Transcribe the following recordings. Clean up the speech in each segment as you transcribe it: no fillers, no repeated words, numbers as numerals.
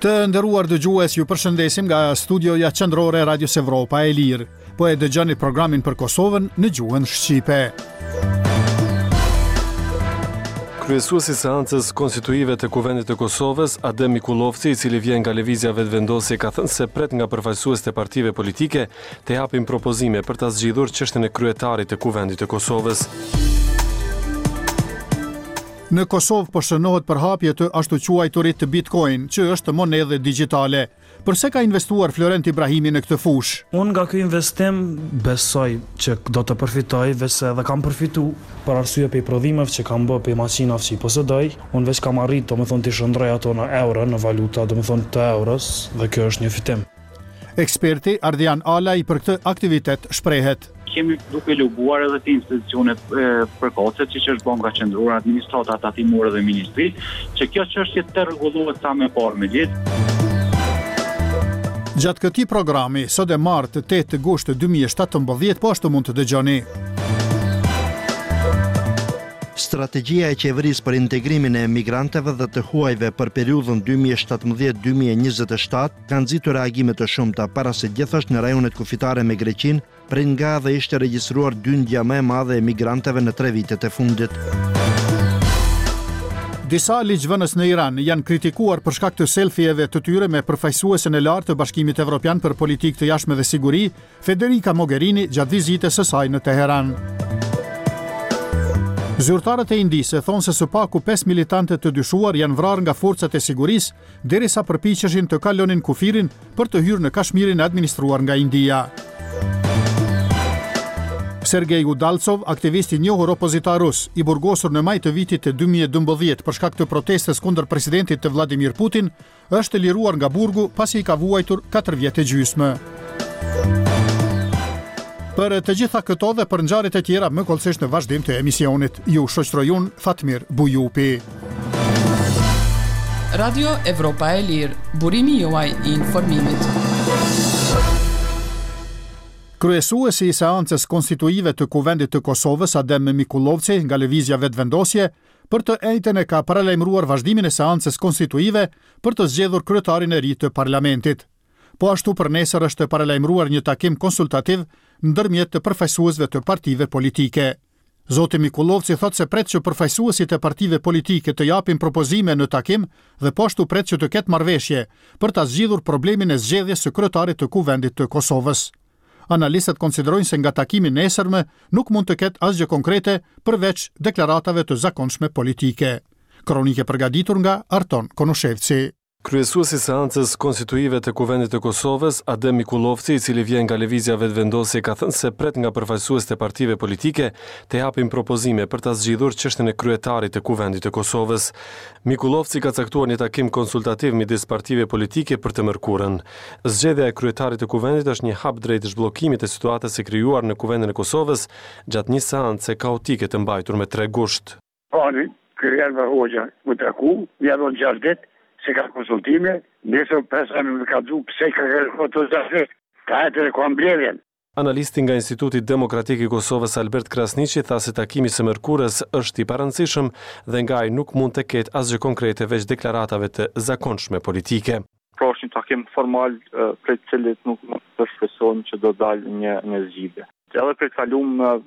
Të nderuar dëgjues, ju përshëndesim nga studioja qendrore e Radios Evropa e Lirë. Po e dëgjoni programin për Kosovën në gjuhën shqipe. Kryesuesi i seancës konstituive të Kuvendit të Kosovës, Adem Mikullovci, i cili vjen nga lëvizja vetëvendosje, ka thënë se pret nga përfaqësuesit e partive politike të japin propozime për ta zgjidhur çështjen e kryetarit të Kuvendit të Kosovës. Në Kosovë po shënohet përhapje të ashtu quajturit të Bitcoin, që është monedhe digjitale. Përse ka investuar Florent Ibrahimi në këtë fushë? Unë nga ky investim besoj që do të përfitoj, veçse edhe kam përfitu për arsye për prodhimeve që kam bërë për makinave që i posedoj. Unë veç kam arrit, të shndroj ato në euro, në valuta, të euros, dhe kjo është një fitim. Eksperti Ardian Alaj për këtë aktivitet shprehet. Kemi duke lubuar edhe të institucionet përkohëse, që është Banka Qendrore, administrata tatimore dhe ministri, që kjo çështje të rregullohet sa më parë me ligjë. Gjatë këtij programi, sot e martë 8 gusht 2017, po ashtu mund të dëgjoni. Strategjia e qeverisë për integrimin e emigrantëve dhe të huajve për periudhën 2017-2027 ka nxitur reagime të shumta para se gjithashtu në rajonet kufitare me Greqinë, prej nga dhe ishte regjistruar dyndja më e madhe e emigrantëve në 3 vitet e fundit. Disa ligjvënës në Iran janë kritikuar për shkak të selfieve të tyre me përfaqësuesen e lartë të Bashkimit Evropian për politikë të jashtme dhe siguri, Federica Mogherini, gjatë vizitës së saj në Teheran. Zyrtarët e Indisë thonë se së paku 5 militante të dyshuar janë vrarë nga forcat e sigurisë, derisa përpiqeshin të kalonin kufirin për të hyrë në Kashmirin administruar nga India. Sergej Udalcov, aktivist i njohur opozitar rus, i burgosur në maj të vitit të 2012 për shkak të protestës kundër presidentit të Vladimir Putin, është liruar nga burgu pasi i ka vuajtur 4 vjet e gjysmë. Për të gjitha këto dhe për ngjarjet e tjera më kollësisht në vazhdim të emisionit, ju shoqëroj unë Fatmir Bujupi. Radio Evropa e Lirë, burimi juaj i informimit. Kryesuesi i seancës konstituive të Kuvendit të Kosovës, Adem Mikullovci, nga lëvizja vetëvendosje, për të njëjtën e ka paralajmëruar vazhdimin e seancës konstituive për të zgjedhur kryetarin e ri të parlamentit. Po ashtu për nesër është paralajmëruar një takim konsultativ ndërmjet të përfaqësuesve të partive politike. Zoti Mikullovci thotë se pret që përfaqësuesit e partive politike të japin propozime në takim dhe po ashtu pret që të ketë marrëveshje për ta zgjidhur problemin e zgjedhjes së kryetarit të Kuvendit të Kosovës. Analistët konsiderojnë se nga takimi nesërmë nuk mund të ketë asgjë konkrete përveç deklaratave të zakonshme politike. Kronike përgatitur nga Arton Konushevci. Kryesuesi i seancës konstituive të Kuvendit të Kosovës, Adem Mikullovci, i cili vjen nga lëvizja vetëvendosje, ka thënë se pret nga përfaqësuesit e partive politike të japin propozime për ta zgjidhur çështjen e kryetarit të Kuvendit të Kosovës. Mikullovci ka caktuar një takim konsultativ midis partive politike për të mërkurën. Zgjedhja e kryetarit të Kuvendit është një hap drejt zhbllokimit të situatës së krijuar në Kuvendin e Kosovës gjatë një seance kaotike të mbajtur me 3 gusht. Pani, kryerva hoxha u taku, ja don 6 ditë se ka konsultime, nesër pesa më ka dhu pse ka kërkuar të zgjasë, ka e të mbledhjen. Analisti nga Instituti Demokratik i Kosovës Albert Krasniqi tha se takimi së mërkurës është i parëndësishëm dhe nga ai nuk mund të ketë asgjë konkrete veç deklaratave të zakonshme politike. Pra është një takim formal për të cilit nuk të shpresojmë që do dalë një zgjidhje. Edhe për të kaluar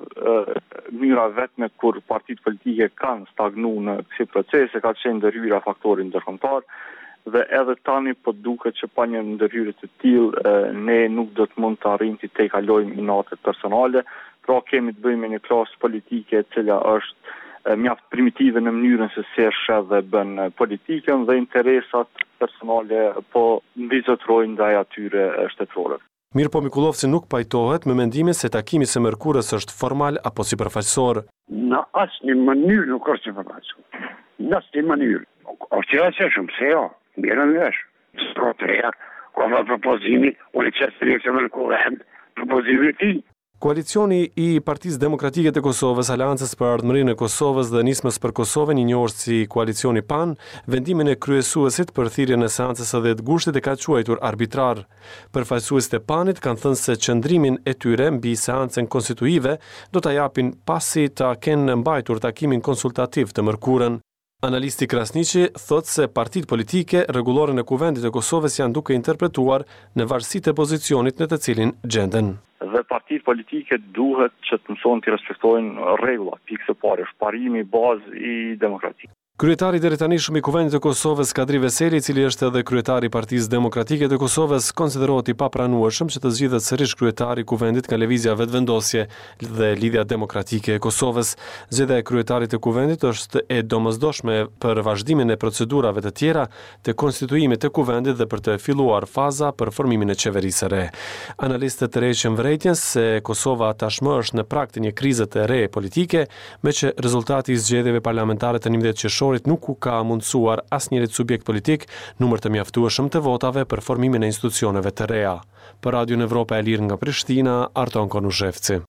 mënyra vetme kur partitë politike kanë stagnuar në kësi procese, ka qenë ndërhyrja faktori ndërkombëtar dhe edhe tani po duket që pa një ndërhyrje të tillë ne nuk do të mund të arrijmë të tejkalojmë inatet personale, pra kemi të bëjmë me një klasë politike e cila është mjaft primitive në mënyrën se si sheh dhe bën politikën dhe interesat personale po mbizotrojnë ndaj atyre shtetërorëve. Mirë po Mikullovci nuk pajtohet me mendimin se takimi së mërkurës është formal apo sipërfaqësor. Në asnjë mënyrë nuk është sipërfaqësor. Në asnjë mënyrë. Është shumë se jo, mirë në vesh. Sotreja, ka propozimi, unë që selekcion në kuvend, propozimi ti. Koalicioni i Partisë Demokratike të Kosovës, Aleancës për Ardhmërinë e Kosovës dhe Nismës për Kosovën, i njohur si Koalicioni PAN, vendimin e kryesuesit për thirrjen e seancës së 10 gushtit e ka quajtur arbitrar. Përfaqësuesit e PAN-it kanë thënë se qëndrimin e tyre mbi seancën konstituive do ta japin pasi ta kenë mbajtur takimin konsultativ të mërkurën. Analisti Krasniqi thot se partitë politike rregullore në kuvendit e Kosovës janë duke interpretuar në varësi të pozicionit në të cilin gjenden. Dhe partitë politike duhet që të mësojnë të respektojnë rregullat, pikë së parë, parimi bazë i demokratikë. Kryetari deri tani shumë i kuvendit të Kosovës, Kadri Veseli, i cili është edhe kryetari i Partisë Demokratike të Kosovës, konsiderohet i papranueshëm që të zgjidhet sërish kryetari i kuvendit nga lëvizja vetëvendosje dhe Lidhja Demokratike e Kosovës. Zgjedhja e kryetarit të kuvendit është e domosdoshme për vazhdimin e procedurave të tjera të konstituimit të kuvendit dhe për të filluar faza për formimin e qeverisë së re. Analistët tërheqin vërejtjen se Kosova tashmë është në prag të një krize të re politike, me që rezultati i zgjedhjeve parlamentare të 11 qershorit nuk u ka mundësuar asnjërit subjekt politik numër të mjaftueshëm të votave për formimin e institucioneve të reja. Për Radion Evropa e Lirë nga Prishtina, Arton Konushevci.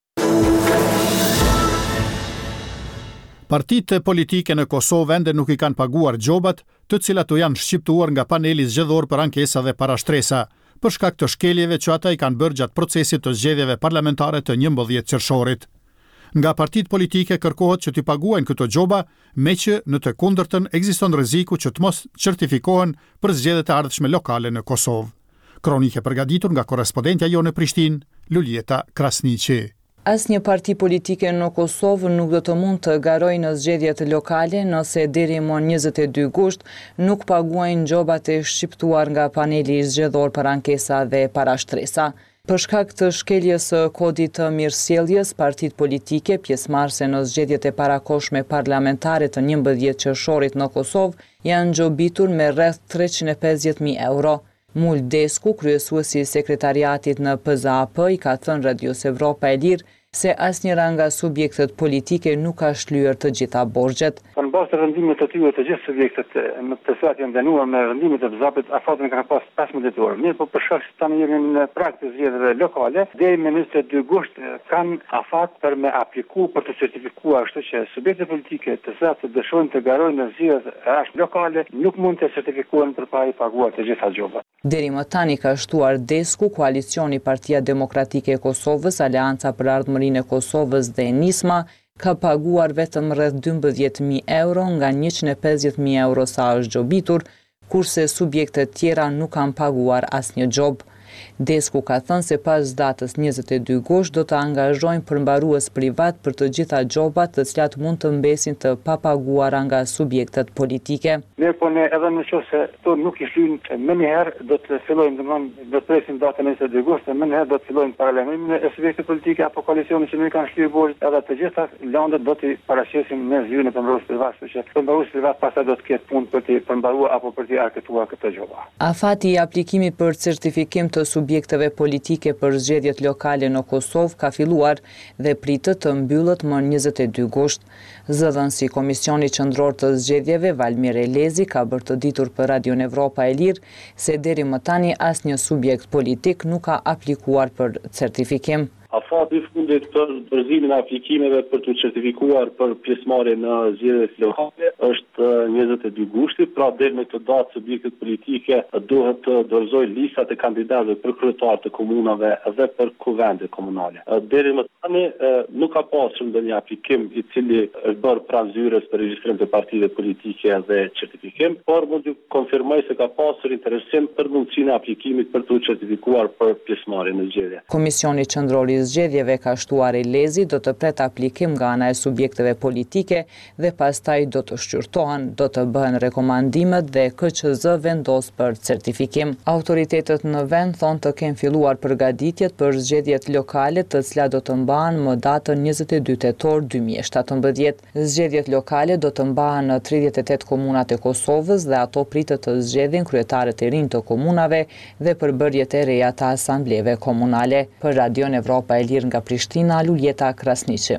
Partitë politike në Kosovë ende nuk i kanë paguar gjobat, të cilat u janë shqiptuar nga paneli zgjedhor për ankesa dhe parashtresa, për shkak të shkeljeve që ata i kanë bërë gjatë procesit të zgjedhjeve parlamentare të 11 qershorit. Nga partitë politike kërkohet që t'i paguajnë këto gjoba, me që në të kundërtën ekziston rreziku që të mos certifikohen për zgjedhjet e ardhshme lokale në Kosovë. Kronike përgatitur nga korrespondentja jonë në Prishtinë, Luljeta Krasniqi. Asnjë parti politike në Kosovë nuk do të mund të garojë në zgjedhjet lokale nëse deri më 22 gusht nuk paguajnë gjobat e shqiptuar nga paneli zgjedhor për ankesa dhe parashtresa. Për shkak të shkeljes së kodit të mirësjelljes, partitë politike pjesëmarrëse në zgjedhjet e parakohshme parlamentare të 11 qershorit në Kosovë janë gjobitur me rreth 350.000 euro. Mul Desku, kryesuesi i sekretariatit në PZAP, i ka thënë Radios Evropa e Lirë se asnjëra nga subjektet politike nuk ka shlyer të gjitha borxhet. Në bazë të rëndimit të tyre të gjithë subjektet në të cilat janë dënuar me rëndimin e PZAP-it, afatën kanë pas 15 ditë. Mirë, por për shkak se tani jemi në prag të zgjedhjeve lokale, deri në 22 gusht kanë afat për me apliku për të certifikuar, kështu që subjektet politike të cilat dëshojnë të garojnë në zgjedhjet lokale nuk mund të certifikohen përpara i paguar të gjitha gjobat. Deri më tani ka shtuar Desku, koalicioni Partia Demokratike e Kosovës, Aleanca për Ardhmërinë e Kosovës dhe Nisma, ka paguar vetëm rreth 12.000 euro nga 150.000 euro sa është gjobitur, kurse subjektet tjera nuk kanë paguar asnjë gjobë. Desku ka thënë se pas datës 22 gusht do të angazhojnë përmbarues privat për të gjitha gjobat të cilat mund të mbesin të papaguara nga subjektet politike. Mirë, po ne edhe nëse to nuk i shlyn, më njëherë do të fillojmë do të presim datën 22 gusht, më njëherë do të fillojmë paralelimin e subjektit politike apo koalicionit që nuk kanë shlyer borxhet, edhe të gjitha landet do t'i paraqesim në zyrën e përmbarues privat, që përmbarues privat pastaj do të ketë punë për të përmbaruar apo për të arketuar këtë gjoba. Afati i aplikimit për certifikim të subjekteve politike për zgjedhjet lokale në Kosovë ka filluar dhe pritet të mbyllet më 22 gusht. Zëdhënësi i Komisioni Qendror të Zgjedhjeve, Valmir Elezi, ka bërë të ditur për Radion Evropa e Lirë se deri më tani asnjë subjekt politik nuk ka aplikuar për certifikim. Afati i fundit për dorëzimin e aplikimeve për të certifikuar për pjesëmarrje në zgjedhjet lokale është 22 gushti, pra deri në këtë datë subjektet politike duhet të dorëzojnë listat e kandidatëve për kryetar të komunave dhe për kuvende komunale. Deri më tani nuk ka pasur ndonjë aplikim i cili është bërë pranë zyrës për regjistrim të partive politike dhe certifikim, por mund të konfirmoj se ka pasur interesim për mundësinë e aplikimit për të certifikuar për pjesëmarrje në zgjedhje. Komisioni Qendror i Zgjedhjeve ka shtuar Elezi do të pret aplikim nga ana e subjekteve politike dhe pastaj do të shqyrtohen, do të bëhen rekomandimet dhe KQZ vendos për certifikim. Autoritetet në vend thonë të kenë filluar përgatitjet për zgjedhjet lokale të cilat do të mbahen më datën 22 tetor 2017. Zgjedhjet lokale do të mbahen në 38 komunat e Kosovës dhe ato pritet të zgjedhin kryetarët e rinj të komunave dhe përbërjet e reja të asambleve komunale. Për Radion Evropa e Lirë nga Prishtina, Luljeta Krasniqi.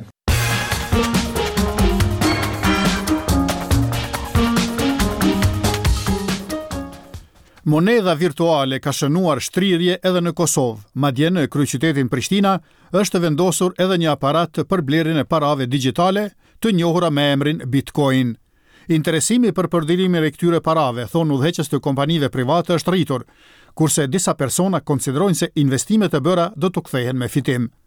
Monedha virtuale ka shënuar shtrirje edhe në Kosovë. Madje në kryeqytetin Prishtina është vendosur edhe një aparat për blerjen e parave digjitale të njohura me emrin Bitcoin. Interesimi për përdorimin e këtyre parave, thonë udhëheqës të kompanive private, është rritur, kurse disa persona konsiderojnë se investimet e bëra do të kthehen me fitim.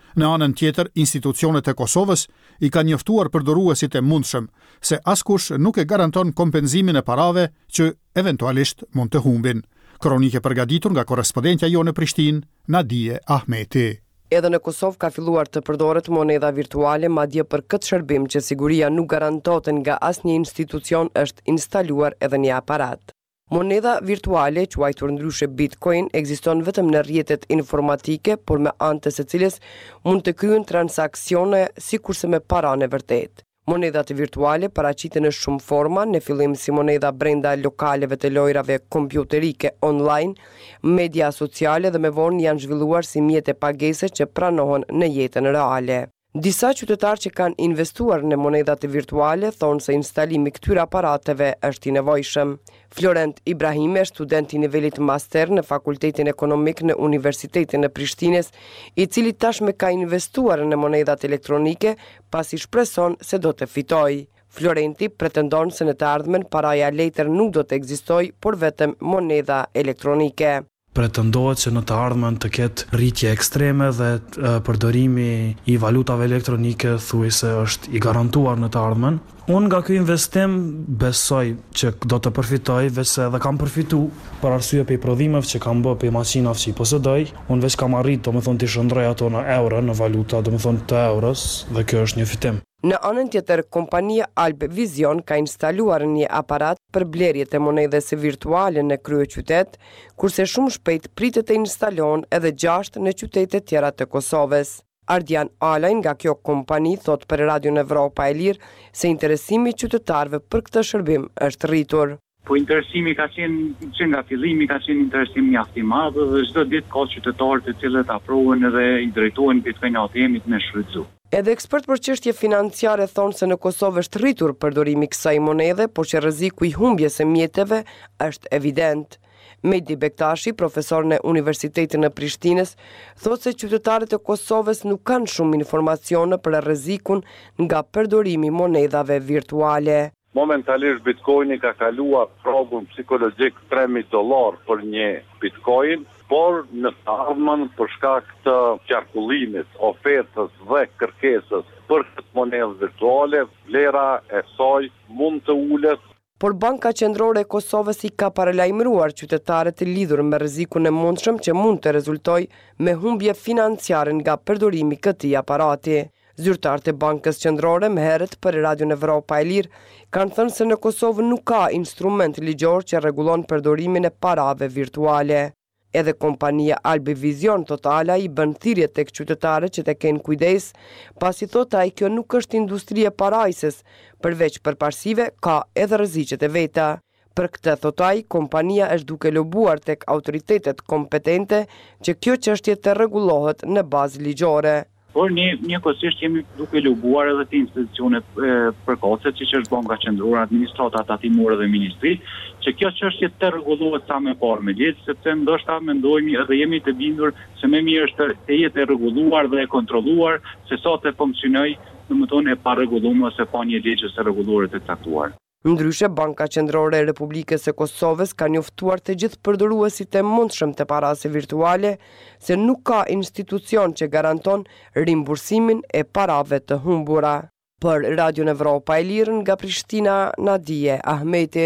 Në anën tjetër, institucionet e Kosovës I kanë njoftuar përdoruesit e mundshëm se askush nuk e garanton kompenzimin e parave që eventualisht mund të humbin. Kronike përgatitur nga korrespondentja jonë në Prishtinë, Nadije Ahmeti. Edhe në Kosovë ka filluar të përdoret monedha virtuale, madje për këtë shërbim që siguria nuk garantohet nga asnjë institucion është instaluar edhe një aparat. Monedha virtuale, quajtur ndryshe Bitcoin, ekziston vetëm në rrjetet informatike, por me anë të secilës mund të kryhen transaksione sikurse me para në vërtet. Monedhat virtuale paraqiten në shumë forma, në fillim si monedha brenda lokaleve të lojrave kompjuterike online, media sociale dhe me vonë janë zhvilluar si mjete pagese që pranohen në jetën reale. Disa qytetarë që kanë investuar në monedhat virtuale thonë se instalimi këtyre aparateve është I nevojshëm. Florent Ibrahimi, student I nivelit master në Fakultetin Ekonomik në Universitetin e Prishtines, I cili tashmë ka investuar në monedhat elektronike, pasi shpreson se do të fitojë. Florenti pretendon se në të ardhmen paraja letër nuk do të ekzistojë, por vetëm monedha elektronike. Pretendohet që në të ardhmen të ketë rritje ekstreme dhe përdorimi I valutave elektronike thuajse është I garantuar në të ardhmen. Unë nga ky investim besoj që do të përfitoj, veç se edhe kam përfitu për arsye pe prodhimeve që kam bë pe makinave që I posedoj. Unë veç kam arrit, domethënë të shndroj ato në euro, në valuta, domethënë të euros, dhe kjo është një fitim. Në anën tjetër, kompania Alb Vision ka instaluar një aparat për blerjet e monedhës virtuale në kryeqytet, kurse shumë shpejt pritet të instalon edhe 6 në qytete tjera të Kosovës. Ardian Alaj nga kjo kompani thot për Radion Evropa e Lirë se interesimi qytetarëve për këtë shërbim është rritur. Po interesimi ka qenë që nga fillimi ka qenë interesim mjaft I madh dhe çdo ditë ka qytetarë të cilët afrohen dhe I drejtohen Bitcoin ATM-it me shfrytzu. Edhe ekspert për çështje financiare thonë se në Kosovë është rritur përdorimi I kësaj monedhe, por që rreziku I humbjes së mjeteve është evident. Mehdi Bektashi, profesor në Universitetin e Prishtinës, thotë se qytetarët e Kosovës nuk kanë shumë informacione për rrezikun nga përdorimi I monedhave virtuale. Momentalisht Bitcoini ka kaluar progun psikologjik $3.000 për një Bitcoin, por në të ardhmen për shkak të qarkullimit, ofertës dhe kërkesës për këtë monedhë virtuale, vlera e saj mund të ulet. Por Banka Qendrore e Kosovës I ka paralajmëruar qytetarët të lidhur me rrezikun e mundshëm që mund të rezultojë me humbje financiare nga përdorimi I këtij aparati. Zyrtarët e Bankës Qendrore më herët për Radion Evropa e Lirë kanë thënë se në Kosovë nuk ka instrument ligjor që rregullon përdorimin e parave virtuale. Edhe kompania Albi Vision Totala I bën thirrje tek qytetarët që të kenë kujdes, pasi thotë ai kjo nuk është industri e parajses, përveç përparësive ka edhe rreziqet e veta. Për këtë thotë ai, kompania është duke lobuar tek autoritetet kompetente që kjo çështje të rregullohet në bazë ligjore. Por njëkohësisht jemi duke lobuar edhe të institucionet përkohëse, siç është Banka Qendrore, administrata tatimore dhe ministri, që kjo çështje të rregullohet sa më parë me ligj, sepse ndoshta mendojmë edhe jemi të bindur se më mirë është të jetë e rregulluar dhe e kontrolluar se sa të funksionojë, domethënë e pa rregulluar ose pa një ligj të rregulluar të caktuar. Ndryshe, Banka Qendrore e Republikës së Kosovës ka njoftuar të gjithë përdoruesit e mundshëm të parave virtuale se nuk ka institucion që garanton rimbursimin e parave të humbura. Për Radion Evropa e Lirë nga Prishtina, Nadije Ahmeti.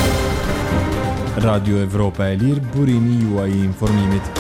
Radio Evropa e Lirë, burimi juaj I informimit.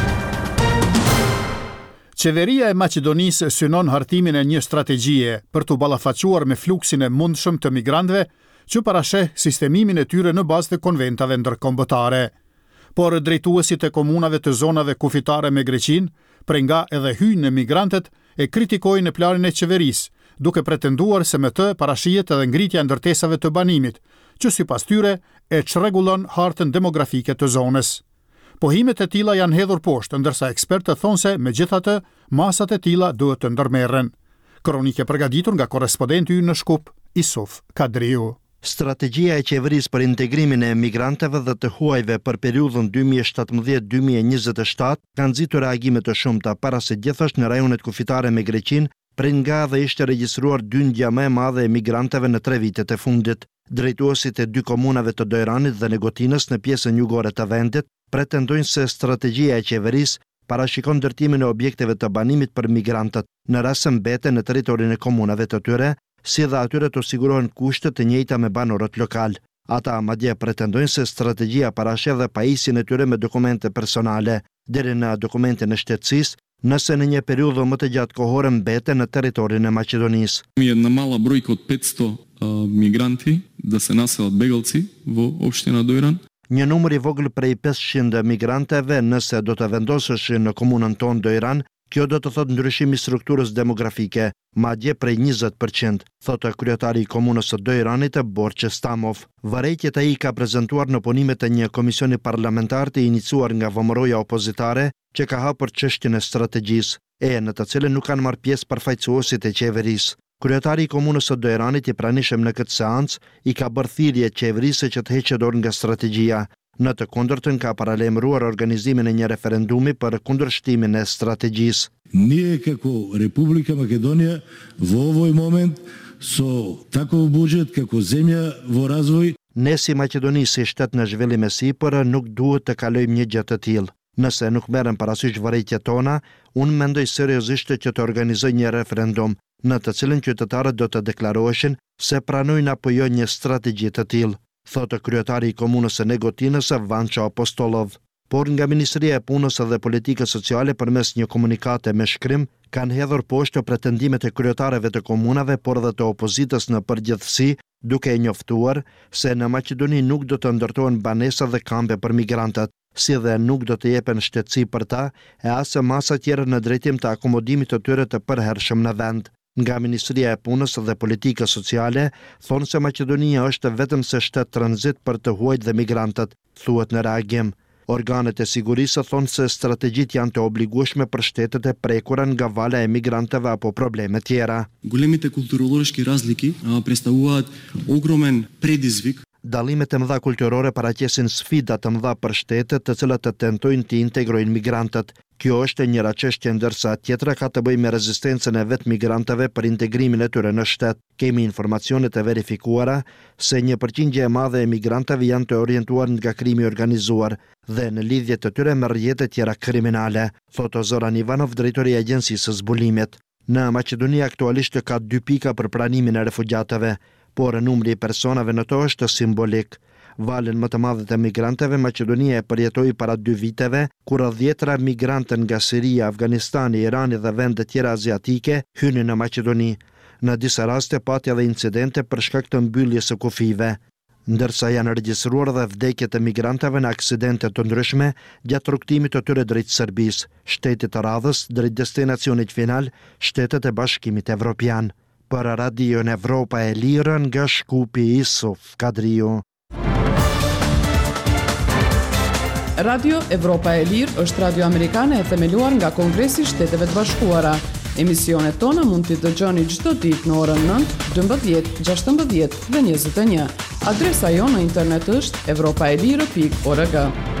Qeveria e Maqedonisë synon hartimin e një strategjie për të ballafaquar me fluksin e mundshëm të migrantëve që parasheh sistemimin e tyre në bazë të konventave ndërkombëtare. Por drejtuesit e komunave të zonave kufitare me Greqinë, prej nga edhe hyjnë migrantët, e kritikojnë planin e qeverisë, duke pretenduar se me të parashihet edhe ngritja e ndërtesave të banimit, që sipas tyre e çrregullon hartën demografike të zonës. Pohimet e tilla janë hedhur poshtë, ndërsa ekspertët thonë se megjithatë masat e tilla duhet të ndërmerren. Kronike përgatitur nga korrespondenti ynë në Shkup, Isuf Kadriu. Strategjia e qeverisë për integrimin e emigrantëve dhe të huajve për periudhën 2017-2027 ka nxitur reagime të shumta para se gjithashtu në rajonet kufitare me Greqinë, prej nga dhe ishte regjistruar dyndja më e madhe e emigrantëve në 3 vitet e fundit. Drejtuesit e 2 komunave të Dojranit dhe Negotinës në pjesën jugore të vendit pretendojnë se strategjia e qeverisë parashikon ndërtimin e objekteve të banimit për migrantët në rast se mbeten në territorin e komunave të tyre, si dhe atyre të sigurohen kushte të njëjta me banorët lokal. Ata madje pretendojnë se strategjia parashef dhe pajisjen e tyre me dokumente personale, deri në dokumentin e shtetësisë, nëse në një periudhë më të gjatë kohore mbeten në territorin e Maqedonisë. Jedna mala brojka od 500 migranti da se naselат begalci vo opština Dojran. Një numër i vogël prej 500 migranteve nëse do të vendoseshin në komunën tonë Dojran, kjo do të thotë ndryshim i strukturës demografike, madje prej 20%, thotë kryetari i komunës së Dojranit Borçe Stamov. Vërejtjet ai ka prezantuar në punimet e një komisioni parlamentar të iniciuar nga vëmëroja opozitare që ka hapur çështjen e strategjisë, në të cilën nuk kanë marrë pjesë përfaqësuesit e qeverisë. Kryetari i komunës së Dojranit i pranishëm në këtë seancë i ka bërë thirrje qeverisë që të heqë dorë nga strategjia. Në të kundërtën ka paralajmëruar organizimin e një referendumi për kundërshtimin e strategjisë. Ние како Република Македонија во овој момент со таков buxhet како zemja во razvoj. Ne si Maqedoni si shtet në zhvillim e sipër nuk duhet të kalojmë një gjë të tillë. Nëse nuk merren parasysh vërejtjet tona, unë mendoj seriozisht që të organizoj një referendum në të cilën qytetarët do të deklaroheshin se pranojnë apo jo një strategji të tillë, thotë kryetari i komunës së Negotinës Vanço Apostolov. Por nga Ministria e Punës dhe Politikës Sociale përmes një komunikate me shkrim kanë hedhur poshtë pretendimet e kryetarëve të komunave por dhe të opozitës në përgjithësi, duke e njoftuar se në Maqedoni nuk do të ndërtohen banesa dhe kampe për migrantët, si dhe nuk do të jepen shtetësi për ta e as masa tjera në drejtim të akomodimit të tyre të përhershëm në vend. Nga Ministria e Punës dhe Politikës Sociale thonë se Maqedonia është vetëm se shtet tranzit për të huajt dhe migrantët, thuhet në reagim. Organet e sigurisë thonë se strategjit janë të obligueshme për shtetet e prekura nga vala e migrantëve apo probleme tjera. Големите културологски разлики представуваат огромен предизвик. Dallimet e mëdha kulturore paraqesin sfida të mëdha për shtetet të cilat të tentojnë të integrojnë migrantët. Kjo është njëra çështje ndërsa tjetra ka të bëjë me rezistencën e vetë migrantëve për integrimin e tyre në shtet. Kemi informacione të verifikuara se një përqindje e madhe e migrantëve janë të orientuar nga krimi organizuar dhe në lidhje të tyre me rrjete tjera kriminale, thotë Zoran Ivanov, drejtori i Agjencisë së Zbulimit. Në Maqedoni aktualisht ka 2 pika për pranimin e refugjatëve, por numri i personave në to është simbolik. Valën më të madhe të migrantëve Maqedonia e përjetoi para 2 viteve, kur 10 migrantë nga Siria, Afganistani, Irani dhe vende tjera aziatike hynin në Maqedoni. Në disa raste pati edhe incidente për shkak të mbylljes së kufive, ndërsa janë regjistruar dhe vdekjet e migrantëve në aksidente të ndryshme gjatë rrugtimit të tyre drejt Serbisë, shtetit të radhës drejt destinacionit final, Shtetet e Bashkimit Evropian. Për Radion Evropa e Lirë nga Shkupi Isuf Kadriu. Radio Evropa e Lirë është radio amerikane e themeluar nga Kongresi i Shteteve të Bashkuara. Emisionet tona mund t'i dëgjoni çdo ditë në orën 9, 12, 16 dhe 21. Adresa jonë në internet është europaelire.org.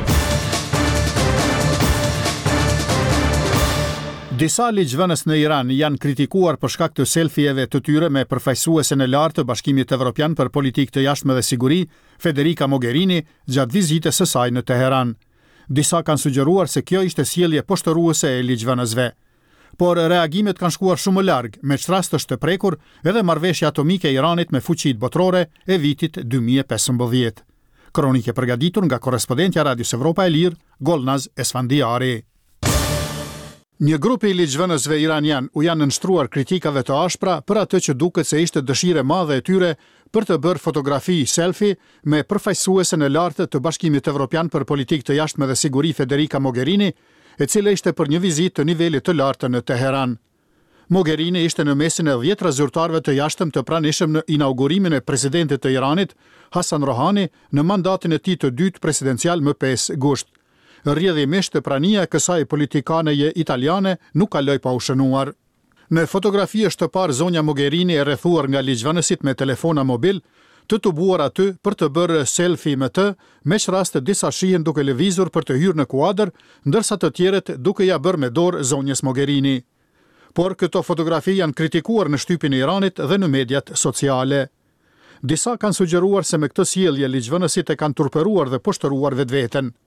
Disa ligjvënës në Iran janë kritikuar për shkak të selfieve të tyre me përfaqësuesen e lartë të Bashkimit Evropian për politikë të jashtme dhe siguri, Federica Mogherini, gjatë vizitës së saj në Teheran. Disa kanë sugjeruar se kjo ishte sjellje poshtëruese e ligjvënësve. Por reagimet kanë shkuar shumë larg, me çrast të prekur edhe marrëveshja atomike e Iranit me fuqitë botërore e vitit 2015. Kronikë e përgatitur nga korrespondentja e Radios Evropa e Lirë, Golnaz Esfandiari. Një grup i ligjvënësve iranian u janë nënshtruar kritikave të ashpra për atë që duket se ishte dëshirë e madhe e tyre për të bërë fotografi selfie me përfaqësuesen e lartë të Bashkimit Evropian për politikë të jashtme dhe siguri Federica Mogherini, e cila ishte për një vizitë të nivelit të lartë në Teheran. Mogherini ishte në mesin e 10 zyrtarëve të jashtëm të pranishëm në inaugurimin e presidentit të Iranit, Hasan Rohani, në mandatin e tij të dytë presidencial më 5 gusht. Rrjedhimisht prania e kësaj politikaneje italiane nuk kaloi pa u shënuar. Në fotografi është të parë zonja Mogherini e rrethuar nga ligjvënësit me telefona mobil, të tubuar aty për të bërë selfie me të, me rast disa shihen duke lëvizur për të hyrë në kuadër, ndërsa të tjerët duke ja bërë me dorë zonjës Mogherini. Por këto fotografi janë kritikuar në shtypin e Iranit dhe në mediat sociale. Disa kanë sugjeruar se me këtë sjellje ligjvënësit e kanë turpëruar dhe poshtëruar vetveten.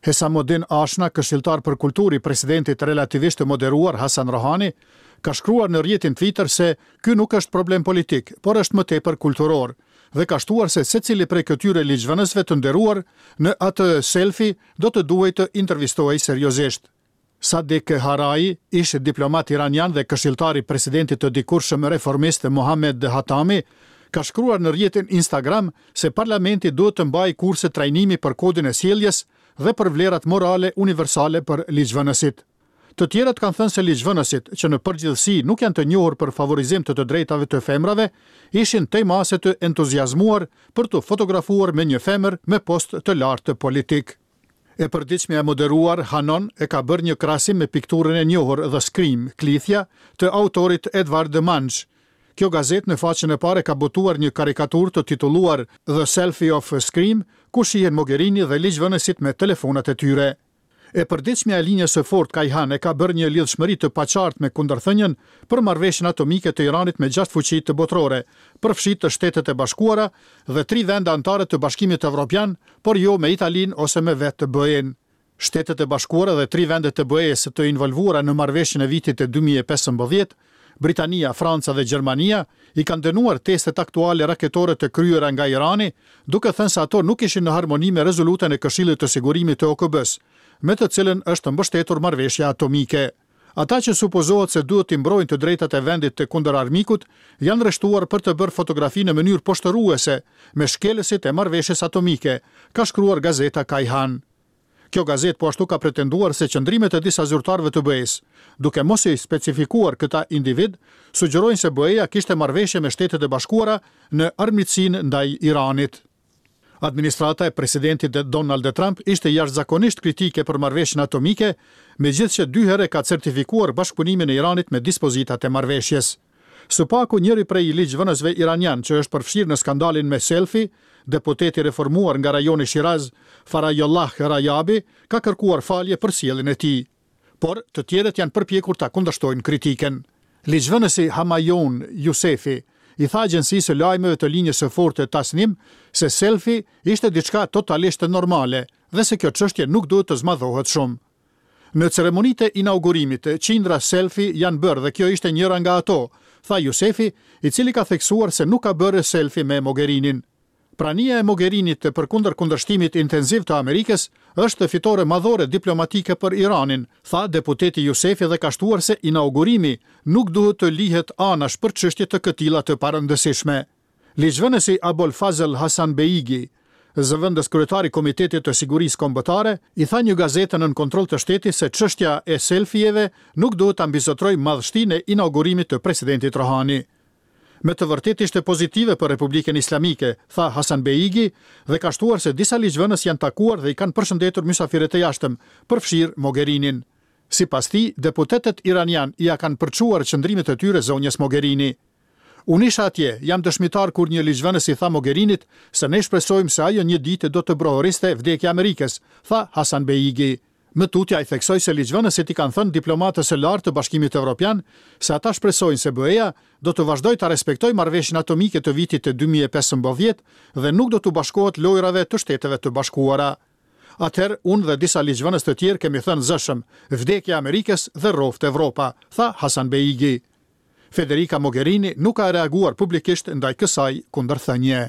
Hesamodin Ashna, këshilltar për kulturë i presidentit relativisht të moderuar Hasan Rohani, ka shkruar në rrjetin Twitter se ky nuk është problem politik, por është më tepër kulturor, dhe ka shtuar se secili prej këtyre ligjvënësve të nderuar në atë selfie do të duhej të intervistohej seriozisht. Sadek Harai, ish diplomat iranian dhe këshilltar i presidentit të dikurshëm reformist Mohamed Hatami, ka shkruar në rrjetin Instagram se parlamenti duhet të mbajë kurse trajnimi për kodin e sjelljes dhe për vlerat morale universale për ligjvënësit. Të tjerët kanë thënë se ligjvënësit, që në përgjithësi nuk janë të njohur për favorizim të drejtave të femrave, ishin tej mase të entuziazmuar për të fotografuar me një femër me post të lartë politik. E përditshmja e moderuar Hanon e ka bërë një krahasim me pikturën e njohur The Scream, Klithja, të autorit Edvard de Munch. Kjo gazetë në faqen e parë ka botuar një karikaturë të titulluar The Selfie of Scream, ku shihen Mogherini dhe ligjvënësit me telefonat e tyre. E përditshmja e linjës së fortë Kajhan e ka bërë një lidhshmëri të paqartë me kundërthënien për marrëveshjen atomike të Iranit me 6 fuqi të botërore, përfshirë të Shtetet e Bashkuara dhe 3 vende anëtare të Bashkimit Evropian, por jo me Italinë ose me vetë të BE-n. Shtetet e Bashkuara dhe 3 vende të BE-s të involvuara në marrëveshjen e vitit të 2015, Britania, Franca dhe Gjermania, i kanë dënuar testet aktuale raketore të kryera nga Irani, duke thënë se ato nuk ishin në harmoni me rezolutën e Këshillit të Sigurimit të OKB-s, me të cilën është mbështetur marrëveshja atomike. Ata që supozohet se duhet të mbrojnë të drejtat e vendit të kundërarmikut, janë rreshtuar për të bërë fotografi në mënyrë poshtëruese me shkelësit e marrëveshjes atomike, ka shkruar gazeta Kajhan. Kjo gazetë po ashtu ka pretenduar se qëndrimet e disa zyrtarëve të BE-s, duke mos i specifikuar këta individ, sugjerojnë se BE-ja kishte marrëveshje me Shtetet e Bashkuara në armiqsinë ndaj Iranit. Administrata e presidentit Donald Trump ishte jashtëzakonisht kritike për marrëveshjen atomike, megjithëse 2 herë ka certifikuar bashkëpunimin e Iranit me dispozitat e marrëveshjes. Së paku njëri prej ligjvënësve iranian që është përfshirë në skandalin me selfie, deputeti reformuar nga rajoni Shiraz, Farayollah Rajabi, ka kërkuar falje për sjelljen e tij. Por të tjerët janë përpjekur ta kundërshtojnë kritiken. Ligjvënësi Hamayon Yousefi i tha agjencisë së lajmeve të linjës së fortë Tasnim se selfie ishte diçka totalisht normale dhe se kjo çështje nuk duhet të zmadhohet shumë. Në ceremonitë e inaugurimit, qindra selfie janë bërë dhe kjo ishte njëra nga ato, tha Yousefi, i cili ka theksuar se nuk ka bërë selfie me Mogherinin. Prania e Mogherinit përkundër kundërshtimit intenziv të Amerikës është fitore madhore diplomatike për Iranin, tha deputeti Yousefi dhe ka shtuar se inaugurimi nuk duhet të lihet anash për çështje të këtilla të parëndësishme. Ligjvënësi Abol Fazl Hasanbeigi, zëvendës kryetari Komitetit të Sigurisë Kombëtare, i tha një gazete nën kontroll të shtetit se çështja e selfieve nuk duhet ta mbizotrojë madhështinë e inaugurimit të presidentit Rohani. Me të vërtet ishte pozitive për Republikën Islamike, tha Hasanbeigi, dhe ka shtuar se disa ligjvënës janë takuar dhe i kanë përshëndetur mysafirët e jashtëm, përfshirë Mogherinin. Sipas tij, deputetët iranian ja kanë përçuar qëndrimet e tyre zonjës Mogherini. Unë isha atje, jam dëshmitar kur një ligjvënës i tha Mogherinit se ne shpresojmë se ajo një ditë do të brohoriste vdekja e Amerikës, tha Hasanbeigi. Më tutja i theksoi se ligjvënësit i kanë thënë diplomatës së lartë të Bashkimit Evropian se ata shpresojnë se BE-ja do të vazhdojë ta respektojë marrëveshjen atomike të vitit të 2015 dhe nuk do të bashkohet lojrave të Shteteve të Bashkuara. Atëherë unë dhe disa ligjvënës të tjerë kemi thënë zëshëm, vdekja e Amerikës dhe rroft Evropa, tha Hasanbeigi. Federica Mogherini nuk ka reaguar publikisht ndaj kësaj kundërthënie.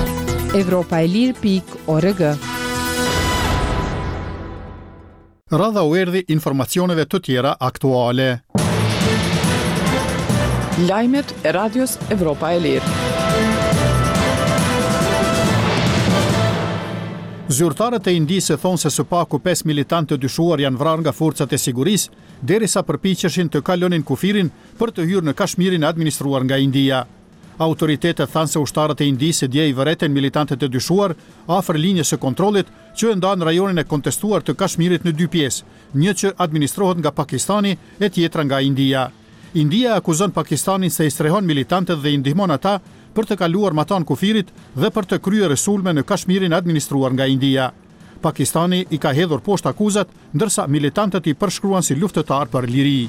Evropaelir.org Radha u erdhi informacioneve të tjera aktuale. Lajmet e Radios Evropa e Lirë. Zyrtarët e Indisë thonë se së paku 5 militantë të dyshuar janë vrarë nga forcat e sigurisë, derisa përpiqeshin të kalonin kufirin për të hyrë në Kashmirin administruar nga India. Autoritetet thanë se ushtarët e Indisë dje i vëreten militantët e dyshuar afër linjës së kontrollit që e ndan rajonin e kontestuar të Kashmirit në 2 pjesë, një që administrohet nga Pakistani e tjetra nga India. India akuzon Pakistanin se i strehon militantët dhe i ndihmon ata për të kaluar matan kufirit dhe për të kryer sulme në Kashmirin administruar nga India. Pakistani i ka hedhur poshtë akuzat, ndërsa militantët i përshkruan si luftëtar për liri.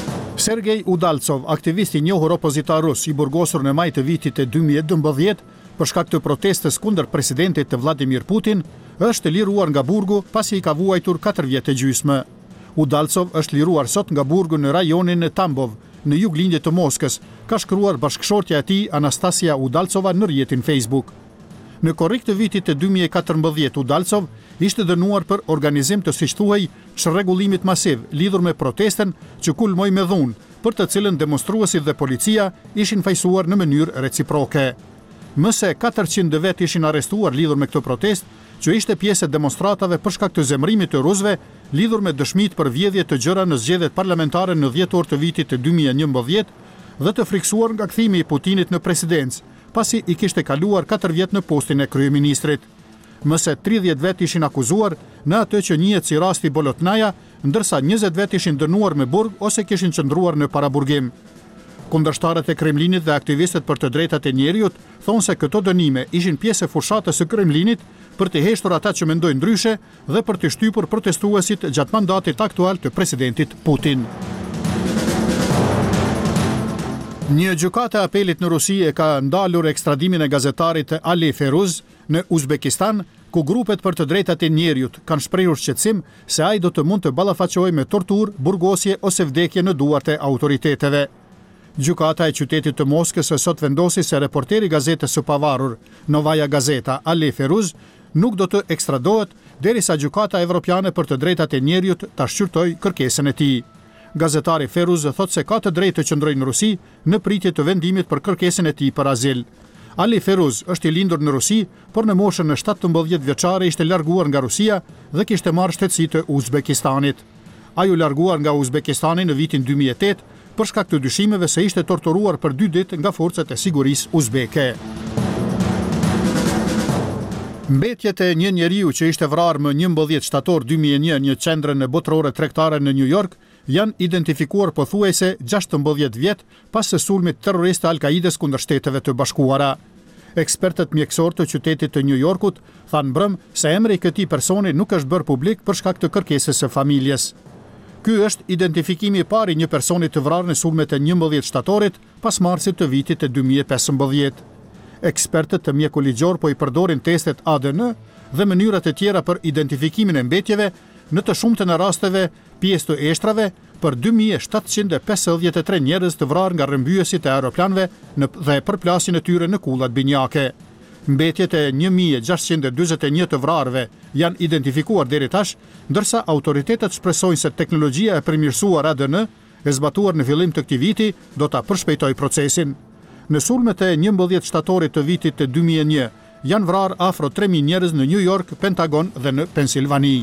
Sergej Udalcov, aktivist i njohur opozitar rus i burgosur në maj të vitit të 2012, për shkak të protestës kundër presidentit të Vladimir Putin, është liruar nga burgu pasi I ka vuajtur 4 vjet e gjysmë. Udalcov është liruar sot nga burgu në rajonin e Tambov, në juglindje të Moskës, ka shkruar bashkëshortja e tij Anastasia Udalcova në rrjetin Facebook. Në korrik të vitit të 2014, Udalcov ishte dënuar për organizim të siç thuhej çrregullimit masiv lidhur me protestën që kulmoi me dhunë, për të cilën demonstruesit dhe policia ishin fajsuar në mënyrë reciproke. Më se 400 vet ishin arrestuar lidhur me këtë protestë, që ishte pjesë e demonstratave për shkak të zemrimit të rusëve lidhur me dëshmitë për vjedhje të gjëra në zgjedhjet parlamentare në 10 orë të vitit të 2011 dhe të friksuar nga kthimi I Putinit në presidencë, pasi I kishte kaluar 4 vjet në postin e kryeministrit. Më se 30 vet ishin akuzuar në atë që njihet si rasti Bolotnaja, ndërsa 20 vet ishin dënuar me burg ose kishin qëndruar në paraburgim. Kundërshtarët e Kremlinit dhe aktivistët për të drejtat e njerëzit thonë se këto dënime ishin pjesë e fushatës së Kremlinit për të heshtur ata që mendojnë ndryshe dhe për të shtypur protestuesit gjatë mandatit aktual të presidentit Putin. Një gjykate e apelit në Rusi e ka ndalur ekstradimin e gazetarit Ali Feruz në Uzbekistan, ku grupet për të drejtat e njerëzit kanë shprehur shqetësim se ai do të mund të ballafaqohej me torturë, burgosje ose vdekje në duart e autoriteteve. Gjykata e qytetit të Moskës sot vendosi se reporteri gazetës së pavarur Novaja Gazeta Ali Feruz nuk do të ekstradohet derisa gjykata evropiane për të drejtat e njerëzit ta shqyrtojë kërkesën e tij. Gazetari Feruz thotë se ka të drejtë të qëndrojë në Rusi në pritje të vendimit për kërkesën e tij për azil. Ali Feruz është I lindur në Rusi, por në moshën e 17 vjeçare ishte larguar nga Rusia dhe kishte marrë shtetësi të Uzbekistanit. Ai u larguar nga Uzbekistani në vitin 2008 për shkak të dyshimeve se ishte torturuar për 2 ditë nga forcat e sigurisë uzbeke. Mbetjet e një njeriu që ishte vrarë më 11 shtator 2001 në qendrën botërore tregtare në New York janë identifikuar pothuajse 16 vjet pas së sulmit terrorist të Al-Kaides kundër Shteteve të Bashkuara. Ekspertët mjekësor të qytetit të New Yorkut thanë mbrëm se emri I këtij personi nuk është bërë publik për shkak të kërkesës së familjes. Ky është identifikimi I parë I një personi të vrarë në sulmet e 11 shtatorit pas marsit të vitit të 2015. Ekspertët të mjeku ligjor po I përdorin testet ADN dhe mënyrat e tjera për identifikimin e mbetjeve në të shumtën e rasteve pjesë të eshtrave për 2753 njerëz të vrarë nga rrëmbyesit e aeroplanëve dhe përplasjen e tyre në kullat binjake. Mbetjet e 1641 të vrarëve janë identifikuar deri tash, ndërsa autoritetet shpresojnë se teknologjia e përmirësuar ADN e zbatuar në fillim të këtij viti do ta përshpejtojë procesin. Në sulmet e 11 shtatorit të vitit të 2001 janë vrarë afro 3000 njerëz në New York, Pentagon dhe në Pensilvani.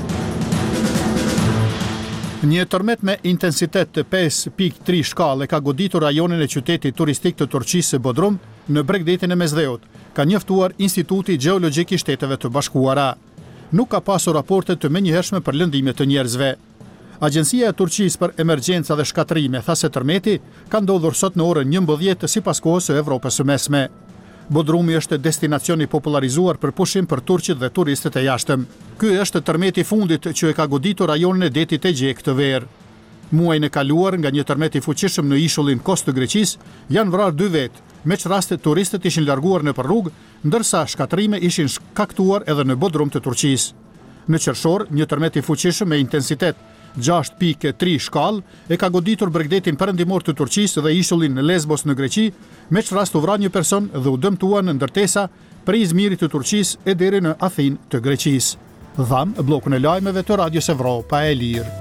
Një tërmet me intensitet të 5.3 shkallë ka goditur rajonin e qytetit turistik të Turqisë së Bodrum në Bregdetin e Mesdheut, ka njoftuar Instituti Gjeologjik I Shteteve të Bashkuara. Nuk ka pasur raporte të menjëhershme për lëndime të njerëzve. Agjencia e Turqisë për Emergjenca dhe Shkatrime tha se tërmeti ka ndodhur sot në orën 11 sipas kohës së Evropës së Mesme. Bodrumi është destinacion I popularizuar për pushim për turqit dhe turistët e jashtëm. Ky është tërmeti I fundit që e ka goditur rajonin e detit Egje këtë verë. Muajin e kaluar nga një tërmet I fuqishëm në ishullin Kos të Greqisë janë vrarë 2 vetë, me që raste turistët ishin larguar në rrugë, ndërsa shkatrime ishin shkaktuar edhe në Bodrum të Turqisë. Në qershor, një tërmet I fuqishëm me intensitet 6.3 shkallë e ka goditur Bregdetin perëndimor të Turqisë dhe ishullin në Lesbos në Greqi, me që rast u vra një person dhe u dëmtuan në ndërtesa prej Izmirit të Turqisë e deri në Athinë të Greqisë. Dham bllokun e lajmeve të Radios Evropa e Lirë.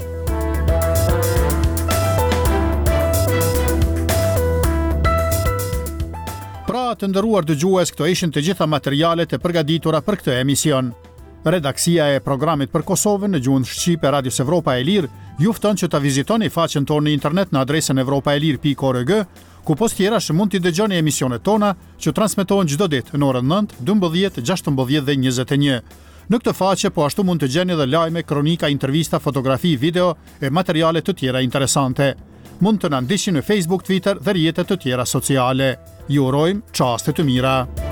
Pra të nderuar dëgjues, këto ishin të gjitha materialet e përgatitura për këtë emision. Redaksia e programit për Kosovën në gjuhën shqipe Radios Evropa e Lirë ju fton që ta vizitoni faqen tonë në internet në adresën evropaelir.org, ku post tjerash mund t'i dëgjoni emisionet tona që transmetohen çdo ditë në orën 9, 12, 16 dhe 21. Në këtë faqe po ashtu mund të gjeni edhe lajme, kronika, intervista, fotografi, video e materiale të tjera interesante. Mund të na ndiqni në Facebook, Twitter dhe rrjetet të tjera sociale. Ju urojmë çaste të mira.